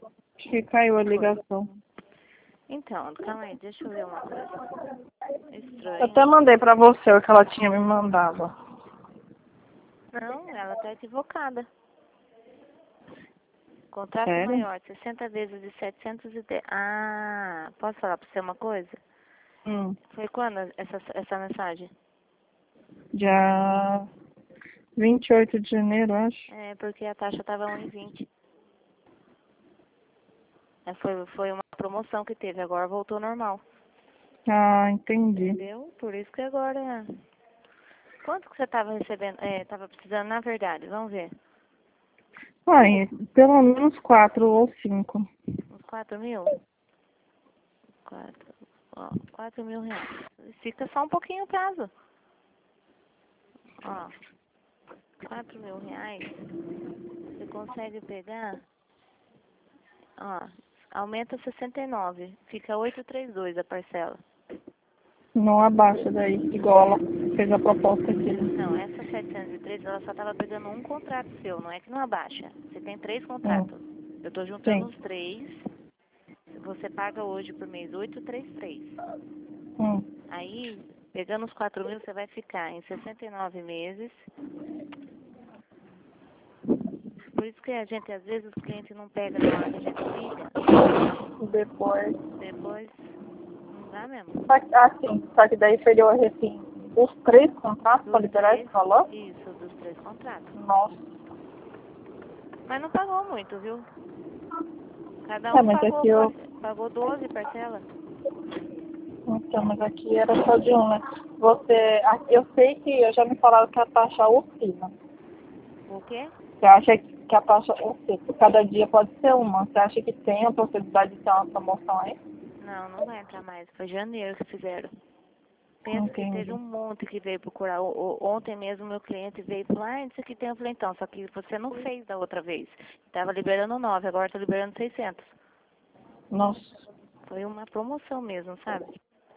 Acho que caiu a ligação. Então, calma aí, deixa eu ver uma coisa. Eu Estranho. até mandei pra você o que ela tinha me mandado. Não, ela tá equivocada. Contrato Sério? maior, 60 vezes de 710. Ah, posso falar pra você uma coisa? Foi quando essa mensagem? Dia 28 de janeiro, acho. É, porque a taxa tava 1,20. Foi uma promoção que teve, agora voltou normal. Ah, entendi. Entendeu? Por isso que agora... Quanto que você tava recebendo? Tava precisando, na verdade, vamos ver. Ai, pelo menos 4 ou 5. Uns 4 mil? 4 mil reais. Fica só um pouquinho o prazo. Ó, 4 mil reais, você consegue pegar, ó, aumenta 69, fica 832 a parcela. Não abaixa daí, igual ela fez a proposta aqui. Não, essa 703, ela só tava pegando um contrato seu, não é que não abaixa. Você tem 3 contratos. Eu tô juntando Sim. os 3, você paga hoje por mês 833. Aí, pegando os 4 mil, você vai ficar em 69 meses. Por isso que a gente, às vezes, os clientes não pegam na hora que a gente liga. Depois, não dá mesmo. Só que daí perdeu assim, os 3 contratos para liberar esse valor? Isso, dos 3 contratos. Nossa. Mas não pagou muito, viu? Cada um Mas pagou, aqui pagou 12 parcelas. Então, mas aqui era só de um, né? Eu sei que eu já me falaram que a taxa oscila. O quê? Você acha que a taxa oscila? Cada dia pode ser uma. Você acha que tem a possibilidade de ter uma promoção aí? Não, não vai entrar mais. Foi janeiro que fizeram. Pensa que Entendi. teve um monte que veio procurar. Ontem mesmo meu cliente veio e falou, isso aqui tem. Eu falei, então, só que você não fez da outra vez. Tava liberando 9, agora tá liberando 600. Nossa. Foi uma promoção mesmo, sabe?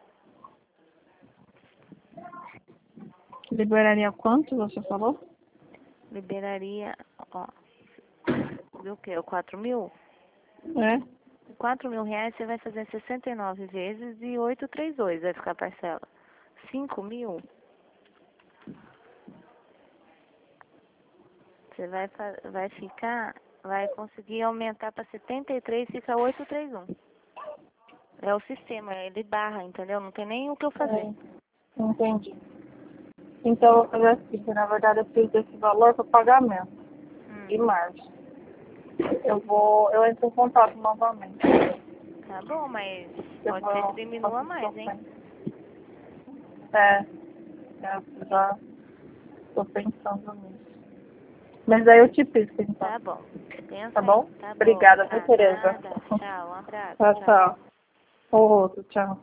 Liberaria quanto, você falou? Liberaria, ó, viu o quê? O 4 mil? É. 4 mil reais você vai fazer 69 vezes e 832 vai ficar a parcela. 5 mil, você vai conseguir aumentar para 73, fica 831. É o sistema, ele barra, entendeu? Não tem nem o que eu fazer. Entendi. Então, eu vou fazer assim, que na verdade eu preciso desse valor para pagamento. E margem. Eu entro em contato novamente. Tá bom, mas Eu pode ser que vou diminua mais, hein? Eu já estou pensando nisso. Mas aí eu te pisco, então. Tá bom. Pensa Tá aí. bom? Tá bom. Obrigada, viu, Tá, Tereza? nada. Tchau, um abraço. Tchau, Tchau. tchau. Outro, tchau.